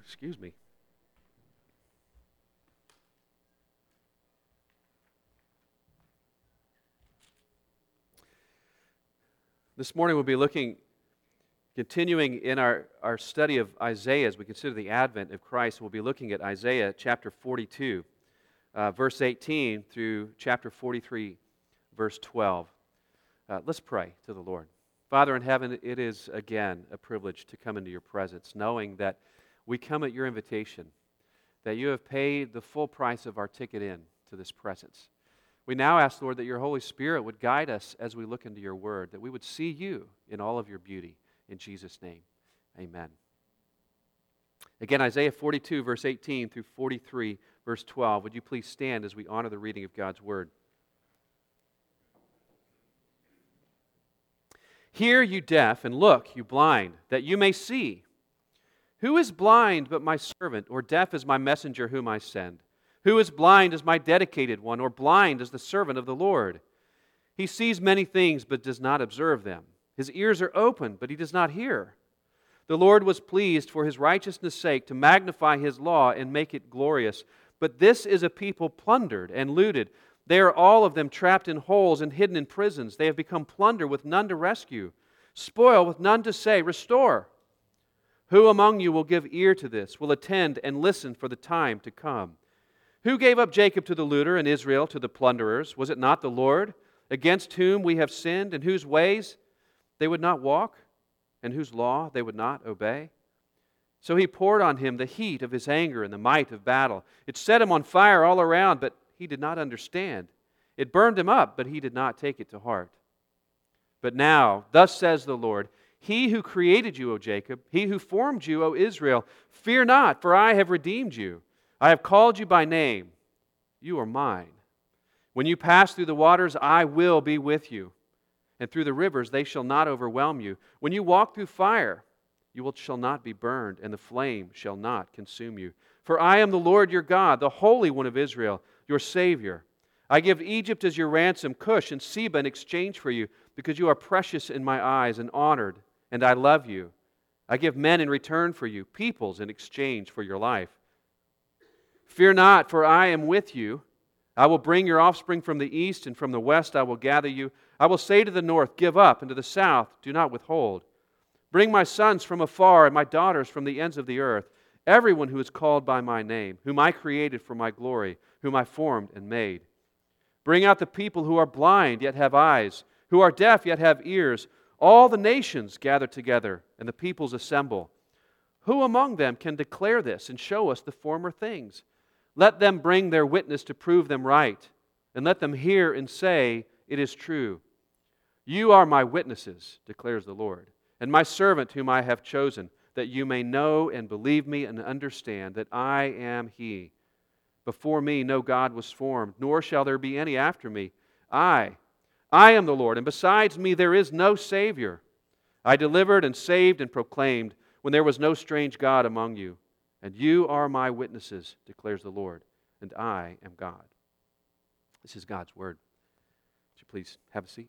Excuse me. This morning we'll be continuing in our study of Isaiah as we consider the advent of Christ. We'll be looking at Isaiah chapter 42, verse 18 through chapter 43, verse 12. Let's pray to the Lord. Father in heaven, it is again a privilege to come into your presence, knowing that we come at your invitation, that you have paid the full price of our ticket in to this presence. We now ask, Lord, that your Holy Spirit would guide us as we look into your word, that we would see you in all of your beauty. In Jesus' name, amen. Again, Isaiah 42, verse 18 through 43, verse 12. Would you please stand as we honor the reading of God's word? Hear, you deaf, and look, you blind, that you may see. Who is blind but my servant, or deaf as my messenger whom I send? Who is blind as my dedicated one, or blind as the servant of the Lord? He sees many things, but does not observe them. His ears are open, but he does not hear. The Lord was pleased for his righteousness' sake to magnify his law and make it glorious. But this is a people plundered and looted. They are all of them trapped in holes and hidden in prisons. They have become plunder with none to rescue, spoil with none to say, restore. Who among you will give ear to this, will attend and listen for the time to come? Who gave up Jacob to the looter and Israel to the plunderers? Was it not the Lord, against whom we have sinned, and whose ways they would not walk, and whose law they would not obey? So he poured on him the heat of his anger and the might of battle. It set him on fire all around, but he did not understand. It burned him up, but he did not take it to heart. But now, thus says the Lord, He who created you, O Jacob, He who formed you, O Israel, fear not, for I have redeemed you. I have called you by name. You are mine. When you pass through the waters, I will be with you. And through the rivers, they shall not overwhelm you. When you walk through fire, you shall not be burned, and the flame shall not consume you. For I am the Lord your God, the Holy One of Israel, your Savior. I give Egypt as your ransom, Cush and Seba in exchange for you, because you are precious in my eyes and honored, and I love you. I give men in return for you, peoples in exchange for your life. Fear not, for I am with you. I will bring your offspring from the east, and from the west I will gather you. I will say to the north, give up, and to the south, do not withhold. Bring my sons from afar, and my daughters from the ends of the earth, everyone who is called by my name, whom I created for my glory, whom I formed and made. Bring out the people who are blind, yet have eyes, who are deaf, yet have ears. All the nations gather together, and the peoples assemble. Who among them can declare this and show us the former things? Let them bring their witness to prove them right, and let them hear and say, it is true. You are my witnesses, declares the Lord, and my servant whom I have chosen, that you may know and believe me and understand that I am He. Before me no God was formed, nor shall there be any after me. I am the Lord, and besides me there is no Savior. I delivered and saved and proclaimed when there was no strange God among you. And you are my witnesses, declares the Lord, and I am God. This is God's word. Would you please have a seat?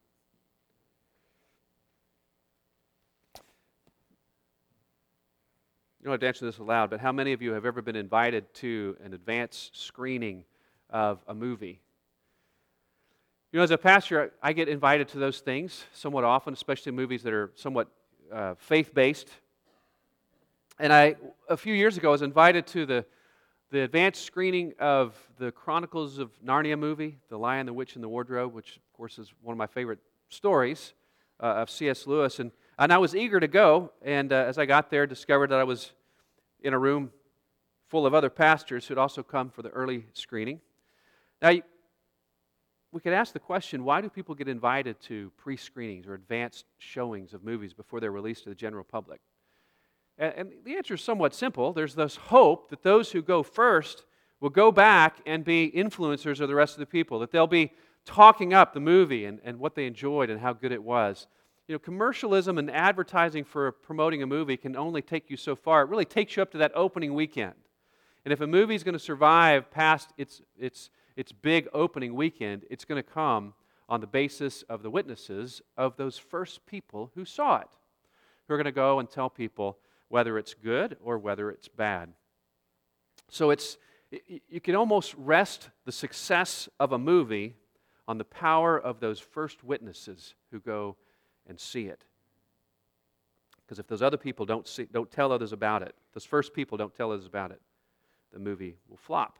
You don't have to answer this aloud, but how many of you have ever been invited to an advanced screening of a movie? You know, as a pastor, I get invited to those things somewhat often, especially movies that are somewhat faith-based. And a few years ago, I was invited to the advanced screening of the Chronicles of Narnia movie, The Lion, the Witch, and the Wardrobe, which, of course, is one of my favorite stories of C.S. Lewis. And I was eager to go, and as I got there, discovered that I was in a room full of other pastors who had also come for the early screening. Now, we could ask the question, why do people get invited to pre-screenings or advanced showings of movies before they're released to the general public? And the answer is somewhat simple. There's this hope that those who go first will go back and be influencers of the rest of the people, that they'll be talking up the movie and what they enjoyed and how good it was. You know, commercialism and advertising for promoting a movie can only take you so far. It really takes you up to that opening weekend. And if a movie is going to survive past its big opening weekend, it's going to come on the basis of the witnesses of those first people who saw it, who are going to go and tell people whether it's good or whether it's bad. So you can almost rest the success of a movie on the power of those first witnesses who go and see it. Because if those other people don't tell others about it, those first people don't tell others about it, the movie will flop.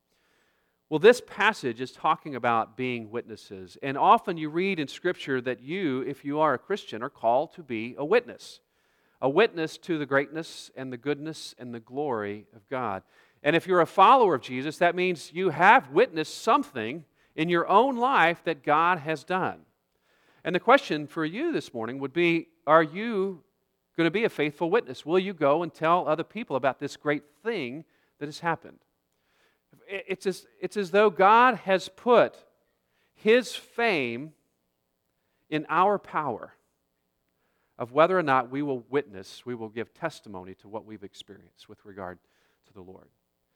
Well, this passage is talking about being witnesses. And often you read in Scripture that you, if you are a Christian, are called to be a witness to the greatness and the goodness and the glory of God. And if you're a follower of Jesus, that means you have witnessed something in your own life that God has done. And the question for you this morning would be, are you going to be a faithful witness? Will you go and tell other people about this great thing that has happened? It's as though God has put His fame in our power of whether or not we will witness, we will give testimony to what we've experienced with regard to the Lord.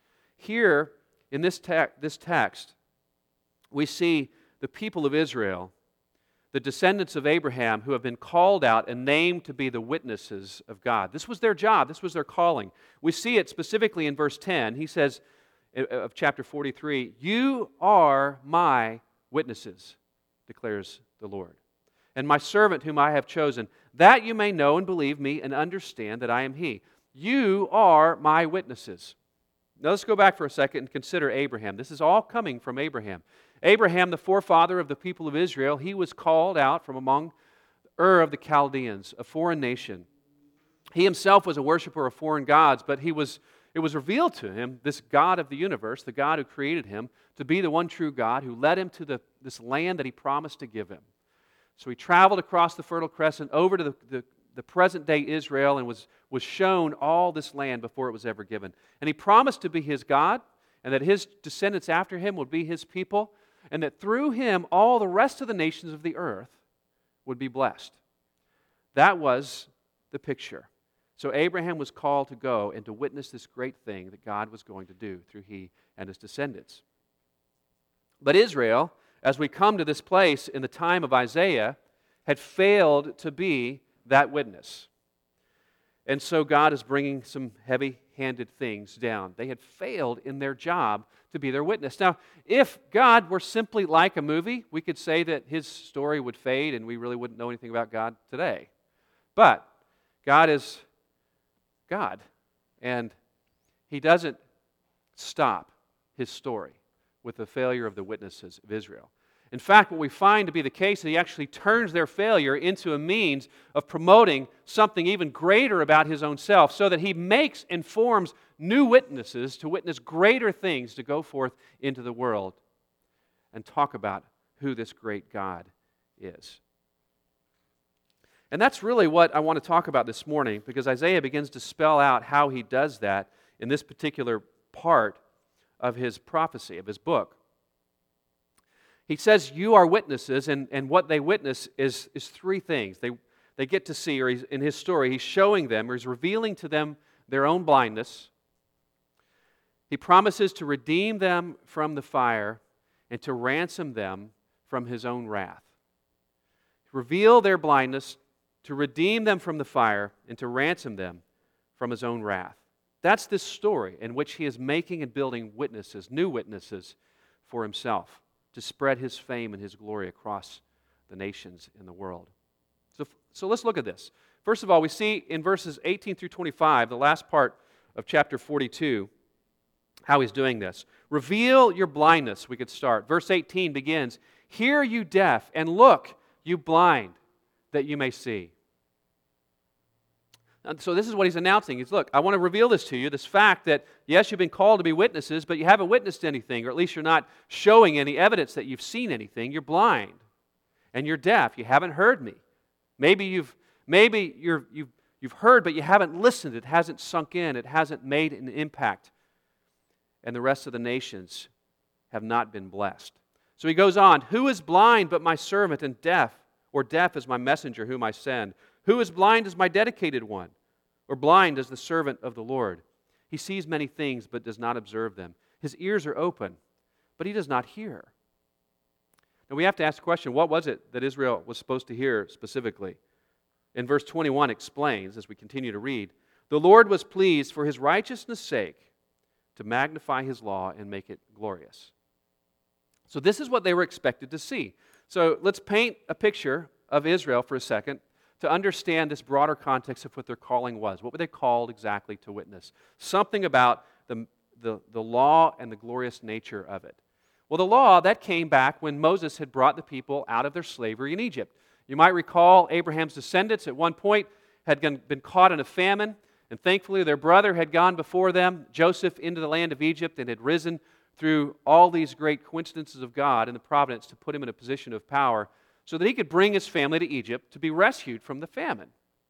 Here, in this text, we see the people of Israel, the descendants of Abraham, who have been called out and named to be the witnesses of God. This was their job. This was their calling. We see it specifically in verse 10. He says, of chapter 43, "You are my witnesses, declares the Lord, and my servant whom I have chosen, that you may know and believe me and understand that I am He. You are my witnesses." Now let's go back for a second and consider Abraham. This is all coming from Abraham. Abraham, the forefather of the people of Israel, he was called out from among Ur of the Chaldeans, a foreign nation. He himself was a worshiper of foreign gods, but it was revealed to him, this God of the universe, the God who created him, to be the one true God who led him to this land that He promised to give him. So he traveled across the Fertile Crescent over to the present-day Israel and was shown all this land before it was ever given. And He promised to be his God, and that his descendants after him would be His people, and that through him all the rest of the nations of the earth would be blessed. That was the picture. So Abraham was called to go and to witness this great thing that God was going to do through he and his descendants. But Israel, as we come to this place in the time of Isaiah, had failed to be that witness. And so God is bringing some heavy-handed things down. They had failed in their job to be their witness. Now, if God were simply like a movie, we could say that His story would fade and we really wouldn't know anything about God today. But God is God, and He doesn't stop His story with the failure of the witnesses of Israel. In fact, what we find to be the case is He actually turns their failure into a means of promoting something even greater about His own self, so that He makes and forms new witnesses to witness greater things to go forth into the world and talk about who this great God is. And that's really what I want to talk about this morning, because Isaiah begins to spell out how he does that in this particular part of his prophecy, of his book. He says, you are witnesses, and what they witness is three things. They get to see, or in his story, he's showing them, or he's revealing to them their own blindness. He promises to redeem them from the fire and to ransom them from his own wrath. Reveal their blindness, to redeem them from the fire, and to ransom them from his own wrath. That's this story in which he is making and building witnesses, new witnesses for himself, to spread his fame and his glory across the nations in the world. So let's look at this. First of all, we see in verses 18 through 25, the last part of chapter 42, how he's doing this. Reveal your blindness, we could start. Verse 18 begins, "Hear you deaf, and look, you blind, that you may see." And so this is what he's announcing. He's, look, I want to reveal this to you, this fact that, yes, you've been called to be witnesses, but you haven't witnessed anything, or at least you're not showing any evidence that you've seen anything. You're blind, and you're deaf. You haven't heard me. Maybe you've heard, but you haven't listened. It hasn't sunk in. It hasn't made an impact. And the rest of the nations have not been blessed. So he goes on, "Who is blind but my servant, and deaf, or deaf as my messenger whom I send? Who is blind as my dedicated one, or blind as the servant of the Lord? He sees many things but does not observe them. His ears are open, but he does not hear." Now we have to ask the question, what was it that Israel was supposed to hear specifically? In verse 21 explains, as we continue to read, "The Lord was pleased for his righteousness' sake to magnify his law and make it glorious. So this is what they were expected to see. So let's paint a picture of Israel for a second to understand this broader context of what their calling was. What were they called exactly to witness? Something about the law and the glorious nature of it. Well, the law, that came back when Moses had brought the people out of their slavery in Egypt. You might recall Abraham's descendants at one point had been caught in a famine, and thankfully their brother had gone before them, Joseph, into the land of Egypt, and had risen through all these great coincidences of God and the providence to put him in a position of power so that he could bring his family to Egypt to be rescued from the famine.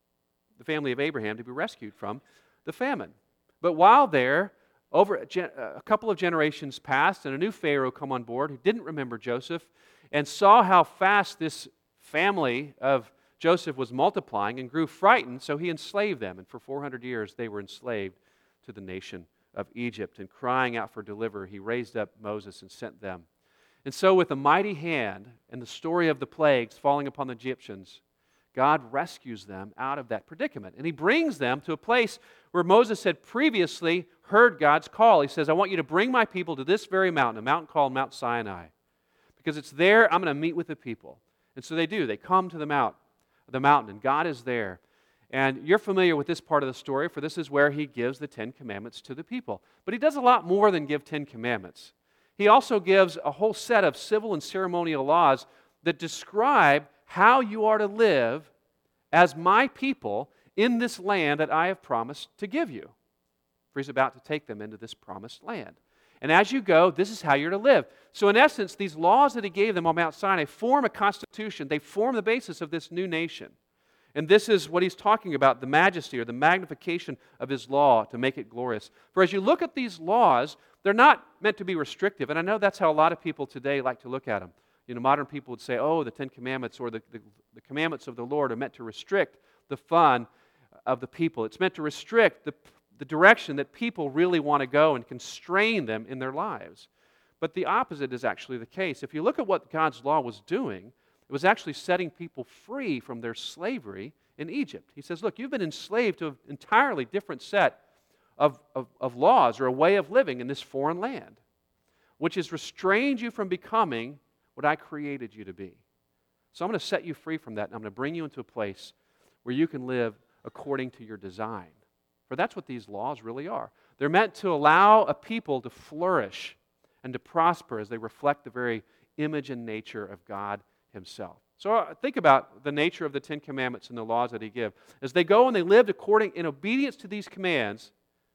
The family of Abraham to be rescued from the famine. But while there, over a couple of generations passed, and a new Pharaoh come on board who didn't remember Joseph and saw how fast this family of Joseph was multiplying and grew frightened, so he enslaved them. And for 400 years, they were enslaved to the nation of Egypt. And crying out for deliverer, he raised up Moses and sent them. And so with a mighty hand and the story of the plagues falling upon the Egyptians, God rescues them out of that predicament. And he brings them to a place where Moses had previously heard God's call. He says, I want you to bring my people to this very mountain, a mountain called Mount Sinai. Because it's there I'm going to meet with the people. And so they do. They come to the mountain, and God is there. And you're familiar with this part of the story, for this is where he gives the 10 Commandments to the people. But he does a lot more than give 10 Commandments. He also gives a whole set of civil and ceremonial laws that describe how you are to live as my people in this land that I have promised to give you. For he's about to take them into this promised land. And as you go, this is how you're to live. So in essence, these laws that he gave them on Mount Sinai form a constitution. They form the basis of this new nation. And this is what he's talking about, the majesty or the magnification of his law to make it glorious. For as you look at these laws, they're not meant to be restrictive. And I know that's how a lot of people today like to look at them. You know, modern people would say, oh, the 10 Commandments or the commandments of the Lord are meant to restrict the fun of the people. It's meant to restrict the direction that people really want to go and constrain them in their lives. But the opposite is actually the case. If you look at what God's law was doing, it was actually setting people free from their slavery in Egypt. He says, look, you've been enslaved to an entirely different set of laws or a way of living in this foreign land, which has restrained you from becoming what I created you to be. So I'm going to set you free from that, and I'm going to bring you into a place where you can live according to your design. For that's what these laws really are. They're meant to allow a people to flourish and to prosper as they reflect the very image and nature of God himself. So think about the nature of the 10 Commandments and the laws that he gives. As they go and they lived in obedience to these commands,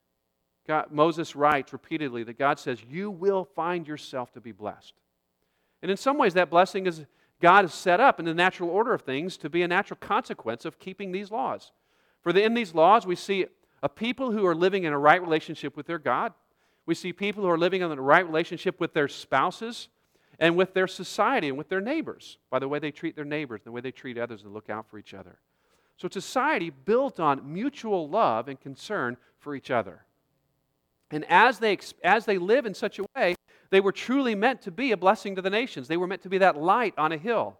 Moses writes repeatedly that God says, you will find yourself to be blessed. And in some ways that blessing is God has set up in the natural order of things to be a natural consequence of keeping these laws. For in these laws we see a people who are living in a right relationship with their God. We see people who are living in a right relationship with their spouses and with their society and with their neighbors, by the way they treat their neighbors, the way they treat others and look out for each other. So it's a society built on mutual love and concern for each other. And as they live in such a way, they were truly meant to be a blessing to the nations. They were meant to be that light on a hill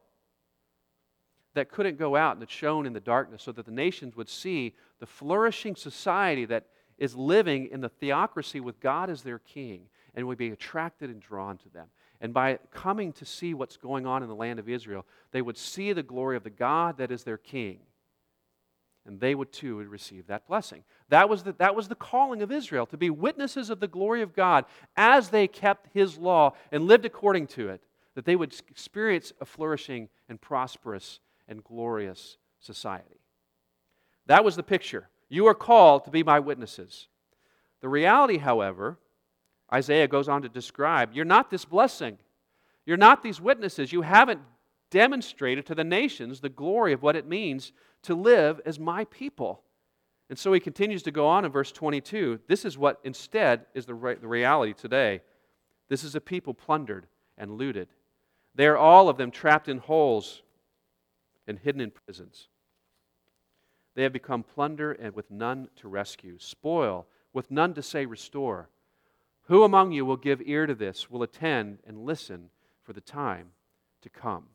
that couldn't go out and that shone in the darkness, so that the nations would see the flourishing society that is living in the theocracy with God as their king and would be attracted and drawn to them. And by coming to see what's going on in the land of Israel, they would see the glory of the God that is their king. And they would too receive that blessing. That was the calling of Israel, to be witnesses of the glory of God as they kept his law and lived according to it, that they would experience a flourishing and prosperous and glorious society. That was the picture. You are called to be my witnesses. The reality, however, Isaiah goes on to describe, you're not this blessing. You're not these witnesses. You haven't demonstrated to the nations the glory of what it means to live as my people. And so he continues to go on in verse 22. This is what instead is the reality today. This is a people plundered and looted. They are all of them trapped in holes and hidden in prisons. They have become plunder and with none to rescue, spoil with none to say restore. Who among you will give ear to this, will attend and listen for the time to come?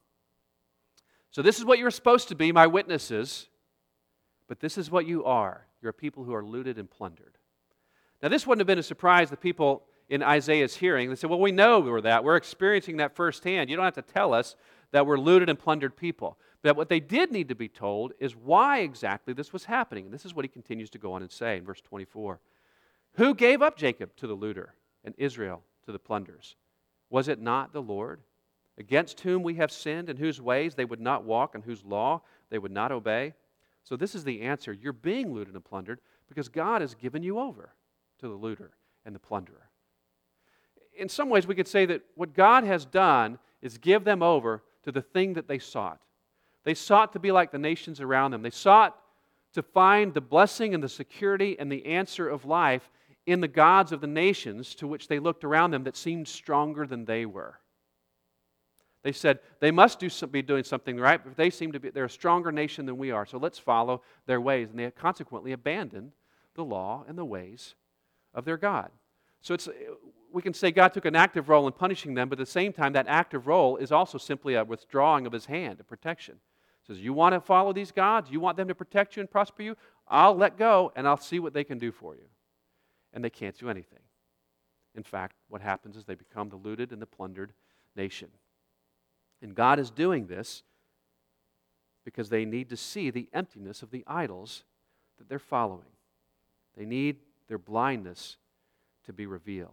So this is what you're supposed to be, my witnesses, but this is what you are. You're a people who are looted and plundered. Now, this wouldn't have been a surprise to people in Isaiah's hearing. They said, well, we know we're that. We're experiencing that firsthand. You don't have to tell us that we're looted and plundered people. But what they did need to be told is why exactly this was happening. And this is what he continues to go on and say in verse 24. Who gave up Jacob to the looter and Israel to the plunderers? Was it not the Lord, against whom we have sinned, in whose ways they would not walk, and whose law they would not obey? So this is the answer. You're being looted and plundered because God has given you over to the looter and the plunderer. In some ways, we could say that what God has done is give them over to the thing that they sought. They sought to be like the nations around them. They sought to find the blessing and the security and the answer of life in the gods of the nations to which they looked around them that seemed stronger than they were. They said, they must be doing something right, but they're a stronger nation than we are, so let's follow their ways. And they consequently abandoned the law and the ways of their God. So we can say God took an active role in punishing them, but at the same time, that active role is also simply a withdrawing of His hand, a protection. He says, you want to follow these gods? You want them to protect you and prosper you? I'll let go, and I'll see what they can do for you. And they can't do anything. In fact, what happens is they become the looted and the plundered nation. And God is doing this because they need to see the emptiness of the idols that they're following. They need their blindness to be revealed.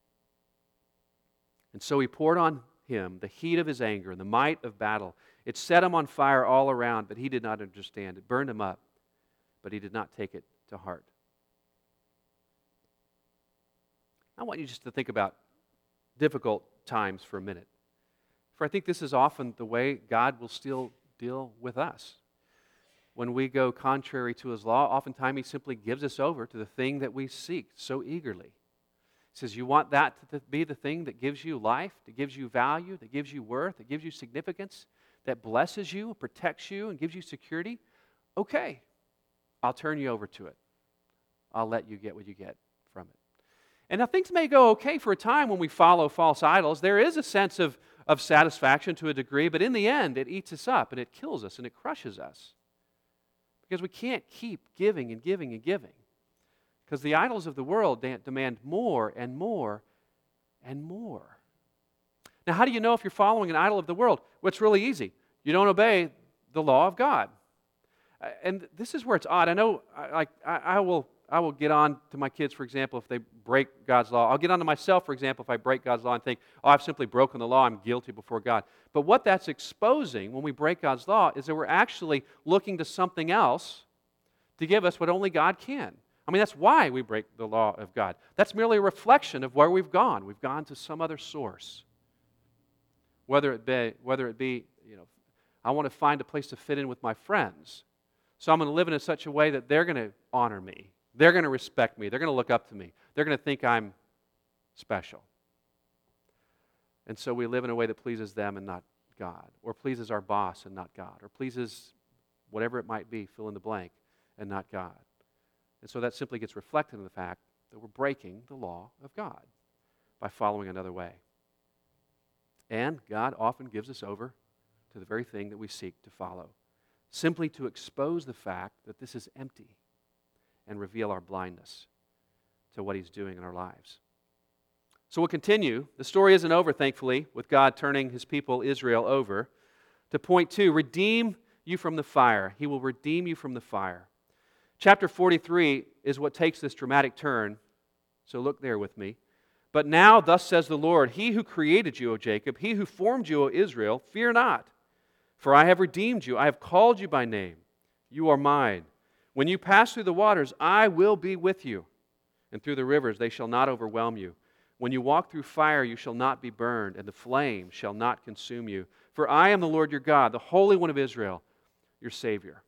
And so He poured on him the heat of His anger and the might of battle. It set him on fire all around, but he did not understand. It burned him up, but he did not take it to heart. I want you just to think about difficult times for a minute. For I think this is often the way God will still deal with us. When we go contrary to His law, oftentimes He simply gives us over to the thing that we seek so eagerly. He says, you want that to be the thing that gives you life, that gives you value, that gives you worth, that gives you significance, that blesses you, protects you, and gives you security? Okay, I'll turn you over to it. I'll let you get what you get from it. And now things may go okay for a time when we follow false idols. There is a sense of satisfaction to a degree, but in the end, it eats us up, and it kills us, and it crushes us. Because we can't keep giving and giving and giving. Because the idols of the world demand more and more and more. Now, how do you know if you're following an idol of the world? Well, it's really easy. You don't obey the law of God. And this is where it's odd. I know I will get on to my kids, for example, if they break God's law. I'll get on to myself, for example, if I break God's law and think, oh, I've simply broken the law, I'm guilty before God. But what that's exposing when we break God's law is that we're actually looking to something else to give us what only God can. I mean, that's why we break the law of God. That's merely a reflection of where we've gone. We've gone to some other source. Whether it be, I want to find a place to fit in with my friends. So I'm going to live in such a way that they're going to honor me. They're going to respect me. They're going to look up to me. They're going to think I'm special. And so we live in a way that pleases them and not God, or pleases our boss and not God, or pleases whatever it might be, fill in the blank, and not God. And so that simply gets reflected in the fact that we're breaking the law of God by following another way. And God often gives us over to the very thing that we seek to follow, simply to expose the fact that this is empty and reveal our blindness to what He's doing in our lives. So we'll continue. The story isn't over, thankfully, with God turning His people, Israel, over. To point 2, redeem you from the fire. He will redeem you from the fire. Chapter 43 is what takes this dramatic turn, so look there with me. But now, thus says the Lord, He who created you, O Jacob, He who formed you, O Israel, fear not, for I have redeemed you. I have called you by name. You are mine. When you pass through the waters, I will be with you, and through the rivers they shall not overwhelm you. When you walk through fire, you shall not be burned, and the flame shall not consume you. For I am the Lord your God, the Holy One of Israel, your Savior.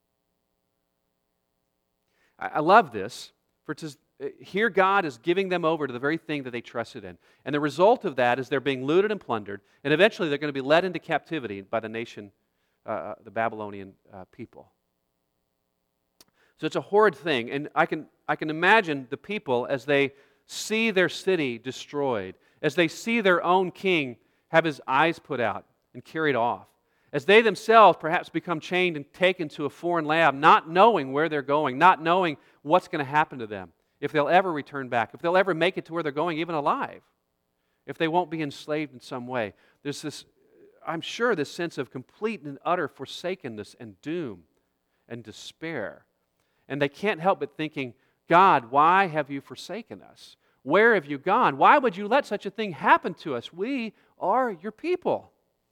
I love this, for it says, here God is giving them over to the very thing that they trusted in. And the result of that is they're being looted and plundered, and eventually they're going to be led into captivity by the nation, the Babylonian people. So it's a horrid thing, and I can imagine the people as they see their city destroyed, as they see their own king have his eyes put out and carried off, as they themselves perhaps become chained and taken to a foreign land, not knowing where they're going, not knowing what's going to happen to them. if they'll ever return back, if they'll ever make it to where they're going, even alive, if they won't be enslaved in some way. There's this, I'm sure, this sense of complete and utter forsakenness and doom and despair. And they can't help but thinking, God, why have you forsaken us? Where have you gone? Why would you let such a thing happen to us? We are your people.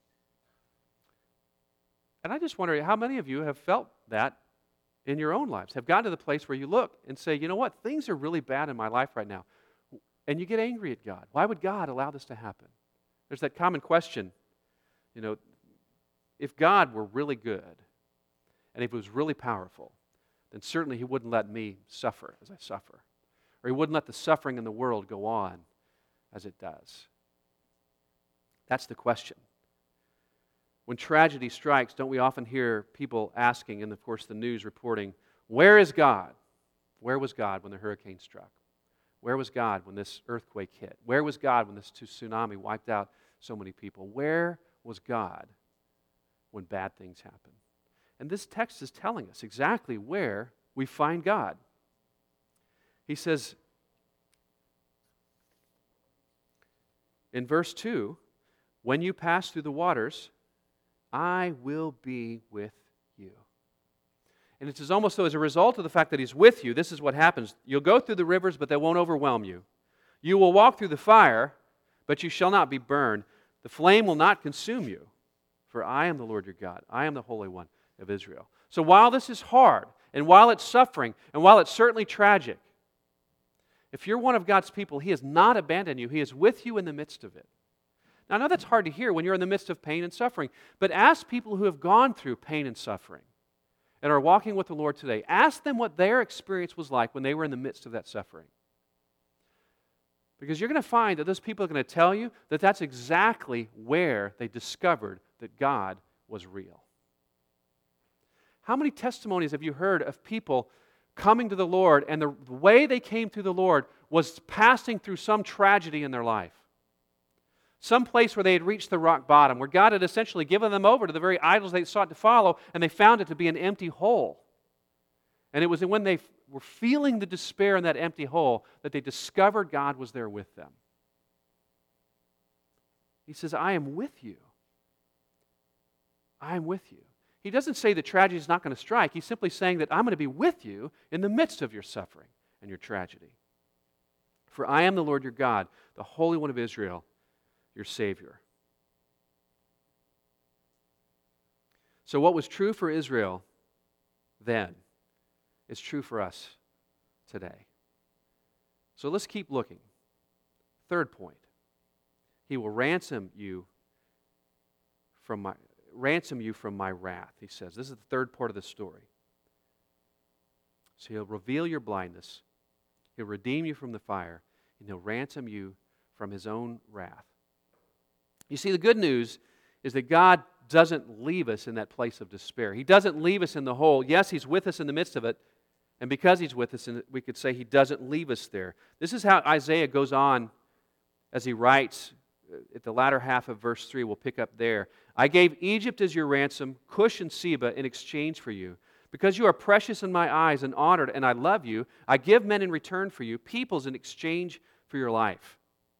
And I just wonder how many of you have felt that in your own lives, have gotten to the place where you look and say, you know what, things are really bad in my life right now. And you get angry at God. Why would God allow this to happen? There's that common question, you know, if God were really good and if He was really powerful, then certainly He wouldn't let me suffer as I suffer. Or He wouldn't let the suffering in the world go on as it does. That's the question. When tragedy strikes, don't we often hear people asking, and of course the news reporting, where is God? Where was God when the hurricane struck? Where was God when this earthquake hit? Where was God when this tsunami wiped out so many people? Where was God when bad things happen? And this text is telling us exactly where we find God. He says in verse 2, when you pass through the waters, I will be with you. And it's almost though as a result of the fact that He's with you, this is what happens. You'll go through the rivers, but they won't overwhelm you. You will walk through the fire, but you shall not be burned. The flame will not consume you, for I am the Lord your God. I am the Holy One of Israel. So while this is hard, and while it's suffering, and while it's certainly tragic, if you're one of God's people, He has not abandoned you. He is with you in the midst of it. Now, I know that's hard to hear when you're in the midst of pain and suffering, but ask people who have gone through pain and suffering and are walking with the Lord today. Ask them what their experience was like when they were in the midst of that suffering. Because you're going to find that those people are going to tell you that that's exactly where they discovered that God was real. How many testimonies have you heard of people coming to the Lord and the way they came to the Lord was passing through some tragedy in their life? Some place where they had reached the rock bottom, where God had essentially given them over to the very idols they sought to follow, and they found it to be an empty hole. And it was when they were feeling the despair in that empty hole that they discovered God was there with them. He says, I am with you. I am with you. He doesn't say that tragedy is not going to strike. He's simply saying that I'm going to be with you in the midst of your suffering and your tragedy. For I am the Lord your God, the Holy One of Israel, your Savior. So what was true for Israel then is true for us today. So let's keep looking. Third point. He will ransom you from my wrath, he says. This is the third part of the story. So He'll reveal your blindness. He'll redeem you from the fire. And He'll ransom you from His own wrath. You see, the good news is that God doesn't leave us in that place of despair. He doesn't leave us in the hole. Yes, He's with us in the midst of it. And because He's with us, we could say He doesn't leave us there. This is how Isaiah goes on as he writes at the latter half of verse 3. We'll pick up there. I gave Egypt as your ransom, Cush and Seba in exchange for you. Because you are precious in my eyes and honored, and I love you, I give men in return for you, peoples in exchange for your life.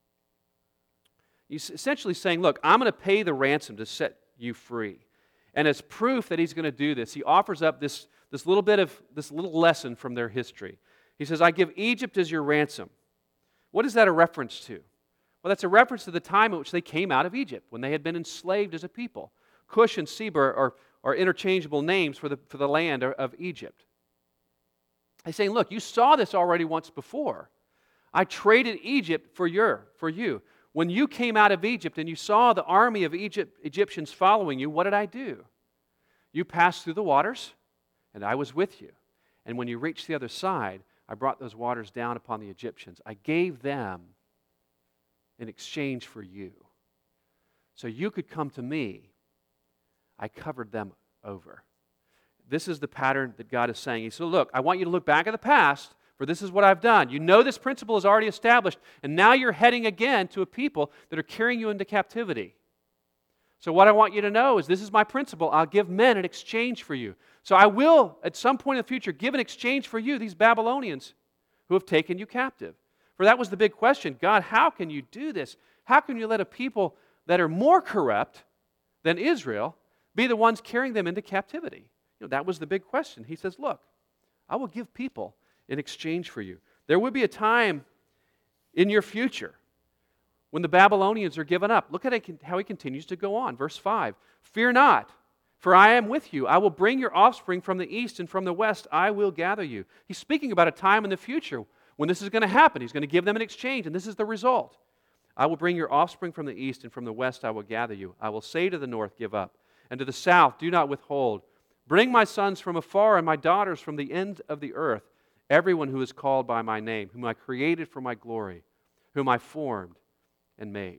He's essentially saying, look, I'm going to pay the ransom to set you free. And as proof that He's going to do this, He offers up this little lesson from their history. He says, I give Egypt as your ransom. What is that a reference to? Well, that's a reference to the time in which they came out of Egypt, when they had been enslaved as a people. Cush and Seba are interchangeable names for the land of Egypt. He's saying, look, you saw this already once before. I traded Egypt for you. When you came out of Egypt and you saw the army of Egyptians following you, what did I do? You passed through the waters, and I was with you. And when you reached the other side, I brought those waters down upon the Egyptians. I gave them in exchange for you. So you could come to me. I covered them over. This is the pattern that God is saying. He said, look, I want you to look back at the past, for this is what I've done. You know this principle is already established, and now you're heading again to a people that are carrying you into captivity. So what I want you to know is this is my principle. I'll give men in exchange for you. So I will, at some point in the future, give in exchange for you these Babylonians who have taken you captive. For that was the big question. God, how can you do this? How can you let a people that are more corrupt than Israel be the ones carrying them into captivity? That was the big question. He says, look, I will give people in exchange for you. There will be a time in your future when the Babylonians are given up. Look at how he continues to go on. Verse 5, fear not, for I am with you. I will bring your offspring from the east, and from the west I will gather you. He's speaking about a time in the future when this is going to happen. He's going to give them an exchange, and this is the result. I will bring your offspring from the east, and from the west I will gather you. I will say to the north, give up, and to the south, do not withhold. Bring my sons from afar and my daughters from the end of the earth, everyone who is called by my name, whom I created for my glory, whom I formed and made.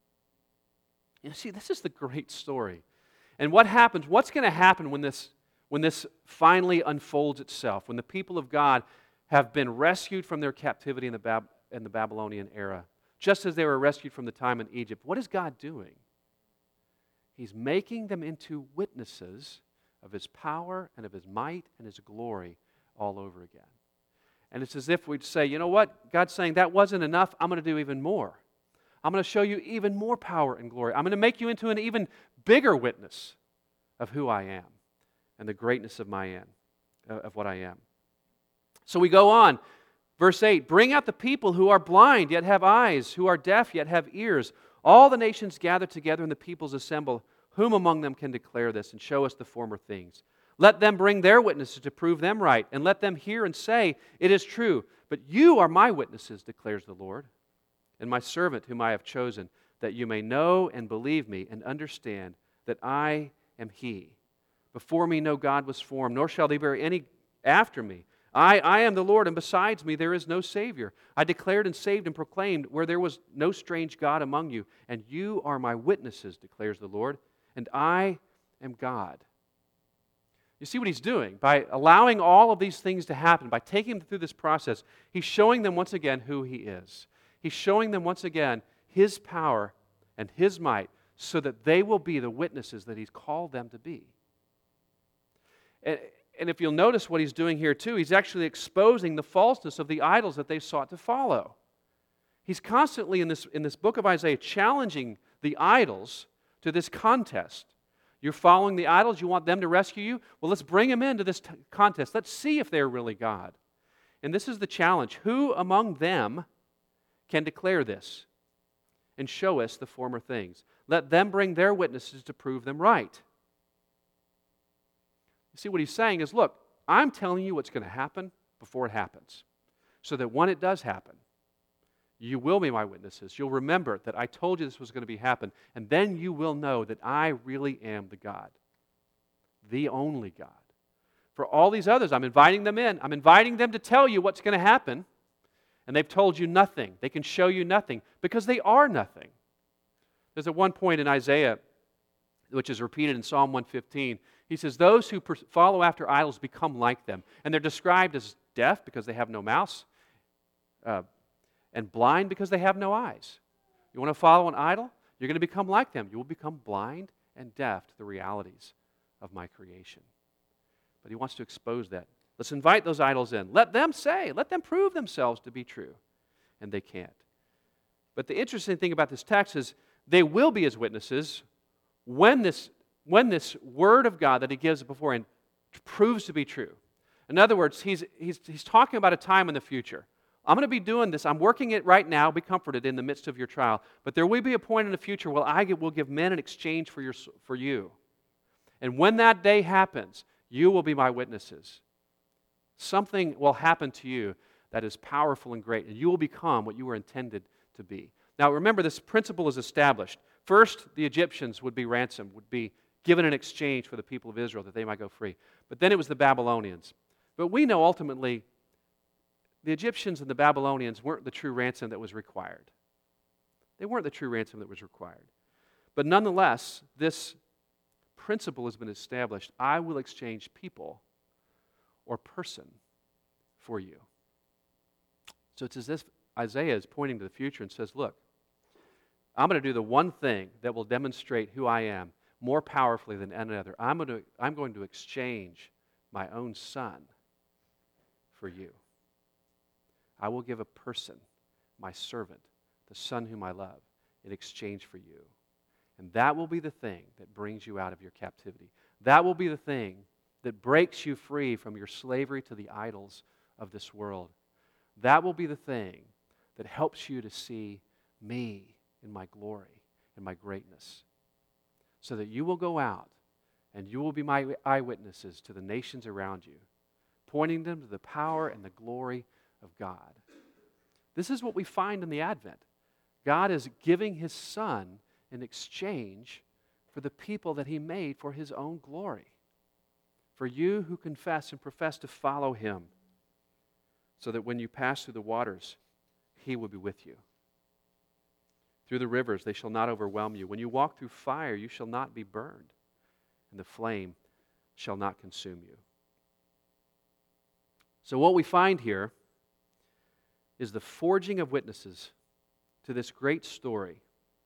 See, this is the great story. And what happens, what's going to happen when this finally unfolds itself, when the people of God have been rescued from their captivity in the Babylonian era, just as they were rescued from the time in Egypt? What is God doing? He's making them into witnesses of His power and of His might and His glory all over again. And it's as if we'd say, you know what? God's saying that wasn't enough. I'm going to do even more. I'm going to show you even more power and glory. I'm going to make you into an even bigger witness of who I am and the greatness of what I am. So we go on. Verse 8, bring out the people who are blind yet have eyes, who are deaf yet have ears. All the nations gather together and the peoples assemble. Whom among them can declare this and show us the former things? Let them bring their witnesses to prove them right, and let them hear and say, it is true. But you are my witnesses, declares the Lord, and my servant whom I have chosen, that you may know and believe me and understand that I am He. Before me no God was formed, nor shall there be any after me. I am the Lord, and besides me there is no Savior. I declared and saved and proclaimed where there was no strange God among you, and you are my witnesses, declares the Lord, and I am God. You see what He's doing? By allowing all of these things to happen, by taking them through this process, He's showing them once again who He is. He's showing them once again His power and His might so that they will be the witnesses that He's called them to be. And if you'll notice what He's doing here too, He's actually exposing the falseness of the idols that they sought to follow. He's constantly in this book of Isaiah challenging the idols to this contest. You're following the idols, you want them to rescue you? Well, let's bring them into this contest. Let's see if they're really God. And this is the challenge. Who among them can declare this and show us the former things? Let them bring their witnesses to prove them right. You see, what He's saying is, look, I'm telling you what's going to happen before it happens, so that when it does happen, you will be my witnesses. You'll remember that I told you this was going to happen, and then you will know that I really am the God, the only God. For all these others, I'm inviting them in. I'm inviting them to tell you what's going to happen, and they've told you nothing. They can show you nothing because they are nothing. There's at one point in Isaiah, which is repeated in Psalm 115, he says, those who follow after idols become like them. And they're described as deaf because they have no mouths, and blind because they have no eyes. You want to follow an idol? You're going to become like them. You will become blind and deaf to the realities of my creation. But He wants to expose that. Let's invite those idols in. Let them prove themselves to be true. And they can't. But the interesting thing about this text is they will be His witnesses when this word of God that He gives beforehand proves to be true. In other words, he's talking about a time in the future. I'm going to be doing this. I'm working it right now. Be comforted in the midst of your trial. But there will be a point in the future where I will give men in exchange for you. And when that day happens, you will be my witnesses. Something will happen to you that is powerful and great, and you will become what you were intended to be. Now remember, this principle is established. First, the Egyptians would be ransomed, would be given in exchange for the people of Israel that they might go free. But then it was the Babylonians. But we know ultimately the Egyptians and the Babylonians weren't the true ransom that was required. They weren't the true ransom that was required. But nonetheless, this principle has been established. I will exchange people or person for you. So it's as if Isaiah is pointing to the future and says, look, I'm going to do the one thing that will demonstrate who I am more powerfully than any other. I'm going to exchange my own son for you. I will give a person, my servant, the son whom I love, in exchange for you. And that will be the thing that brings you out of your captivity. That will be the thing that breaks you free from your slavery to the idols of this world. That will be the thing that helps you to see me in my glory and my greatness, so that you will go out and you will be my eyewitnesses to the nations around you, pointing them to the power and the glory of God. This is what we find in the Advent. God is giving His Son in exchange for the people that He made for His own glory. For you who confess and profess to follow Him, so that when you pass through the waters, He will be with you. Through the rivers, they shall not overwhelm you. When you walk through fire, you shall not be burned, and the flame shall not consume you. So what we find here is the forging of witnesses to this great story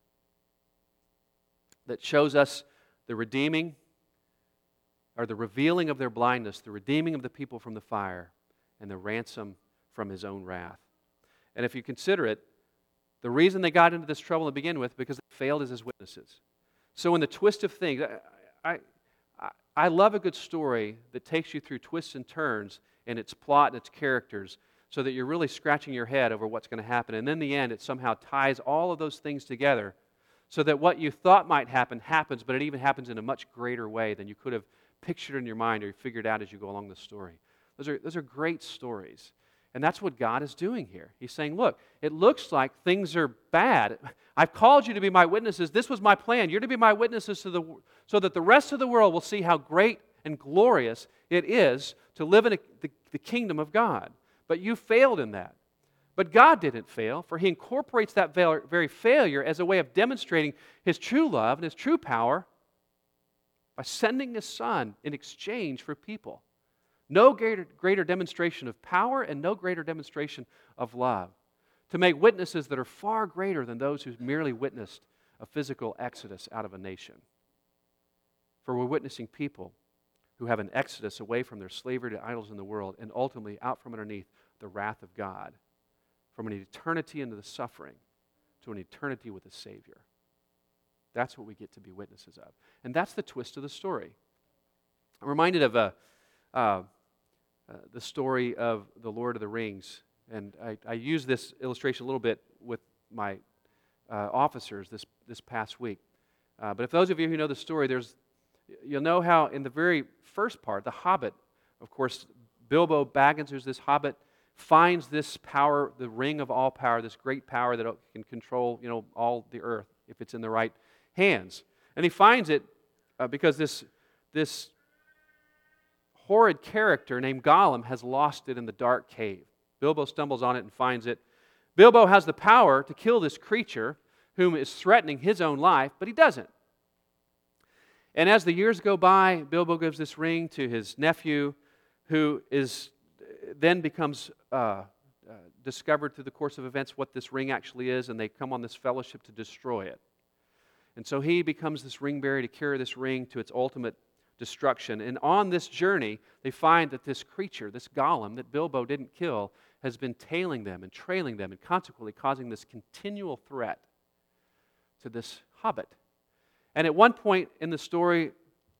that shows us the redeeming, or the revealing of their blindness, the redeeming of the people from the fire, and the ransom from His own wrath. And if you consider it, the reason they got into this trouble to begin with, because they failed as His witnesses. So in the twist of things, I love a good story that takes you through twists and turns in its plot and its characters, so that you're really scratching your head over what's going to happen. And in the end, it somehow ties all of those things together, so that what you thought might happen happens, but it even happens in a much greater way than you could have pictured in your mind or you figured out as you go along the story. Those are great stories. And that's what God is doing here. He's saying, look, it looks like things are bad. I've called you to be my witnesses. This was my plan. You're to be my witnesses so that the rest of the world will see how great and glorious it is to live in the kingdom of God. But you failed in that. But God didn't fail, for He incorporates that very failure as a way of demonstrating His true love and His true power by sending His Son in exchange for people. No greater demonstration of power and no greater demonstration of love. To make witnesses that are far greater than those who merely witnessed a physical exodus out of a nation. For we're witnessing people who have an exodus away from their slavery to idols in the world and ultimately out from underneath the wrath of God. From an eternity into the suffering to an eternity with the Savior. That's what we get to be witnesses of. And that's the twist of the story. I'm reminded of the story of the Lord of the Rings. And I used this illustration a little bit with my officers this past week. But if those of you who know the story, you'll know how in the very first part, the Hobbit, of course, Bilbo Baggins, who's this Hobbit, finds this power, the ring of all power, this great power that can control, all the earth if it's in the right hands. And he finds it because this horrid character named Gollum has lost it in the dark cave. Bilbo stumbles on it and finds it. Bilbo has the power to kill this creature whom is threatening his own life, but he doesn't. And as the years go by, Bilbo gives this ring to his nephew, who then becomes discovered through the course of events what this ring actually is, and they come on this fellowship to destroy it. And so he becomes this ring bearer to carry this ring to its ultimate destruction. And on this journey, they find that this creature, this Gollum that Bilbo didn't kill, has been tailing them and trailing them and consequently causing this continual threat to this hobbit. And at one point in the story,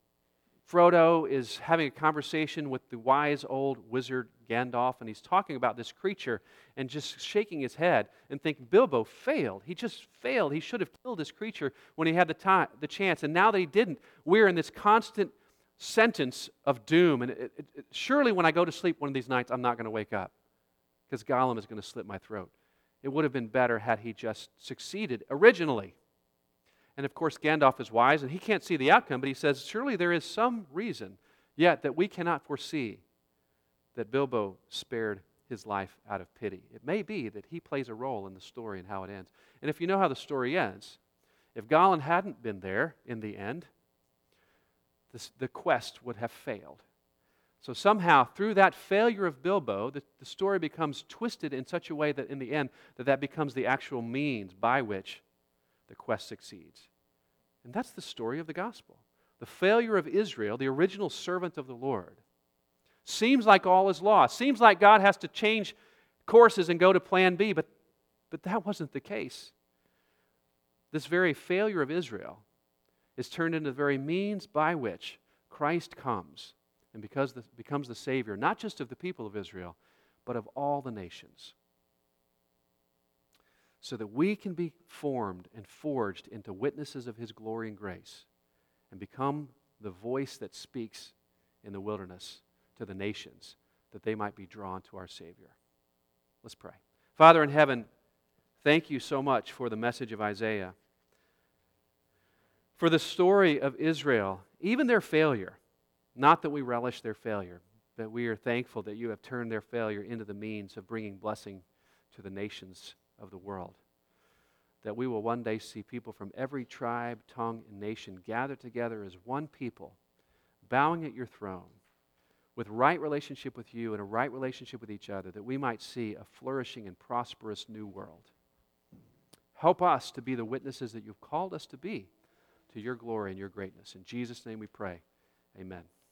Frodo is having a conversation with the wise old wizard Gandalf, and he's talking about this creature and just shaking his head and thinking, Bilbo failed. He just failed. He should have killed this creature when he had the chance, and now that he didn't, we're in this constant sentence of doom. And surely when I go to sleep one of these nights, I'm not going to wake up because Gollum is going to slit my throat. It would have been better had he just succeeded originally. And of course, Gandalf is wise, and he can't see the outcome, but he says, surely there is some reason yet that we cannot foresee that Bilbo spared his life out of pity. It may be that he plays a role in the story and how it ends. And if you know how the story ends, if Gollum hadn't been there in the end, the quest would have failed. So somehow, through that failure of Bilbo, the story becomes twisted in such a way that in the end, that becomes the actual means by which the quest succeeds. And that's the story of the gospel. The failure of Israel, the original servant of the Lord, seems like all is lost. Seems like God has to change courses and go to plan B, but that wasn't the case. This very failure of Israel is turned into the very means by which Christ comes and becomes the Savior, not just of the people of Israel, but of all the nations. So that we can be formed and forged into witnesses of His glory and grace and become the voice that speaks in the wilderness to the nations, that they might be drawn to our Savior. Let's pray. Father in heaven, thank you so much for the message of Isaiah, for the story of Israel, even their failure. Not that we relish their failure, but we are thankful that you have turned their failure into the means of bringing blessing to the nations of the world. That we will one day see people from every tribe, tongue, and nation gathered together as one people, bowing at your throne, with right relationship with you and a right relationship with each other, that we might see a flourishing and prosperous new world. Help us to be the witnesses that you've called us to be to your glory and your greatness. In Jesus' name we pray. Amen.